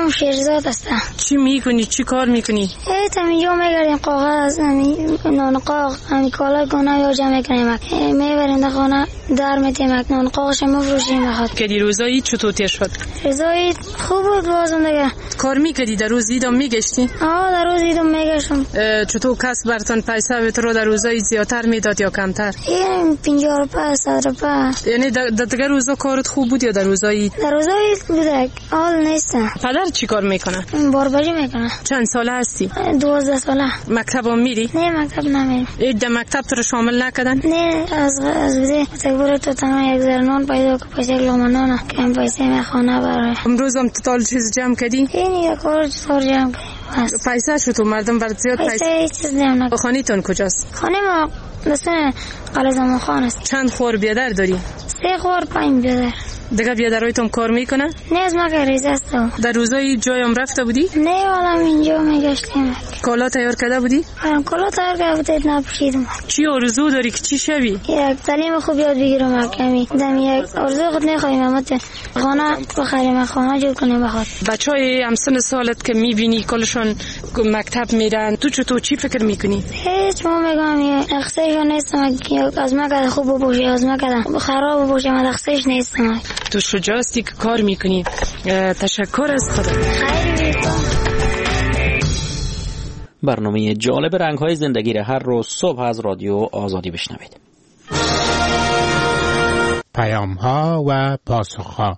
شیرزاد هستم. چی میکنی؟ چی کار میکنی؟ اینجا میگردیم کاغذ نان قاق کالا گونه یا جمع میکنیم میبریم در خانه در میتیم نان قاقش مفروشیم بخواد. که روزایی چطور تیر شد؟ روزایی خوب بود بازم دیگه. کار میکردی در روز ایدم میگشتی؟ در روز ایدم میگشتم. چطور کس برتون پیسه به تو در روزایی زیادتر میداد یا کمتر؟ 50 روپیه 100 روپیه. یعنی در دیگه روزا کارت خوب بود یا در روزایی؟ در روزایی بوده حال نیستم. پدر چی کار میکنه؟ باربری میکنه. چند ساله هستی؟ 12 ساله. مکتب هم میری؟ نه مکتب نمیرم. در مکتب تو رو شامل نکردن؟ نه از بده تکبر تو تنها 1000 نان پیدا که پیسه لومنانه که این پیسه میخوانه برای امروز هم توتال چیز جمع کردی؟ این یک کار چطور جمع کردیم. پیسه شد تو مردم برات زیاد پیسه هیچ چیز نمیدونم. خانیتون کجاست؟ خانه ما دستان قلعه زمان خان است. چند خور بیادر داری؟ 3 خور 5 بیادر. دیگه بیادرایتون کار میکنه؟ نه از ما که ریزه است. در روزای جایم رفته بودی؟ نه والا اینجا میگشتیم. کالا تیار کرده بودی؟ کالا تیار کرده بودید نپوشیدم. چی آرزو داری که چی شوی؟ یک تعلیم خوب یاد بگیرم کمی. دم یک آرزو خود نخواهیم اما خانه بخریم خانه جور کنیم بخواد. بچهای همسن سالت که میبینی کلشون مکتب میرن تو چطور چی فکر میکنی؟ هیچ ما میگم اخسایشون نیستم که از ما که خوب بپوشی از ما که خراب بپوشی من اخسایش نیستم. تو شجاعتی که کار میکنی. تشکر از خدا. خیلی برنامه جالب رنگ‌های زندگی را هر روز صبح از رادیو آزادی بشنوید. پیام‌ها و پاسخ‌ها.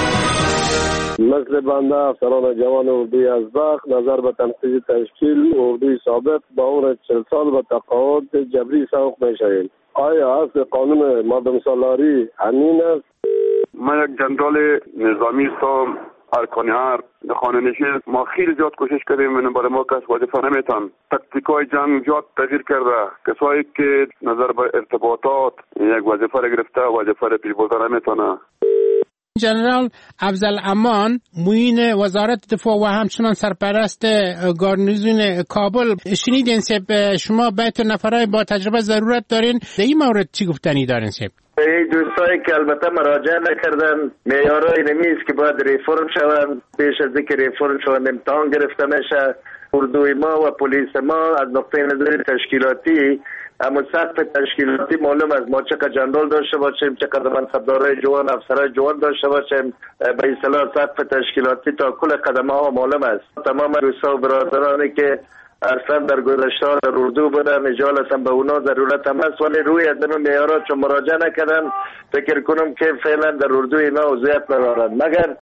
مثل بنده افسران جوان اردوی ازبق نظر به تنقیض تشکیل اردوی سابق با عمر 40 سال به تقاعد جبری سوق می‌شویم. آیا اصل قانون مردم سالاری همین است؟ من یک جنرال نظامی هستم. ارکان هر خانه نشین ما خیلی زیاد کوشش کردیم من برای ما کس وظیفه نمیتن. تکتیکای جنگ زیاد تغییر کرده. کسایی که نظر به ارتباطات یک وظیفه را گرفته وظیفه را پیش برده نمیتونه. جنرال افضل امان معین وزارت دفاع و همچنان سرپرست گارنیزون کابل شنیدین سب شما بیت نفرای با تجربه ضرورت دارین در این مورد چی گفتنی دارین سب؟ این دوستایی که البته مراجعه نکردن معیارای نمیست که باید ریفورم شوند پیش از اینکه ریفورم شوند امتحان گرفته میشه. اردوی ما و پلیس ما از نقطه نظر تشکیلاتی اما سقف تشکیلاتی معلوم است ما چقدر جنرال داشته باشیم چقدر منصبدارای جوان افسرای جوان داشته باشیم به اصطلاح سقف تشکیلاتی تا کل قدمه ها معلوم است. تمام دوستا و برادرانی که اصلا در گذشته در اردو بودن اجازه به اونا ضرورت هم است ولی روی از این معیارات چون مراجعه نکردن فکر کنم که فعلا در اردو اینا وضعیت ندارد مگر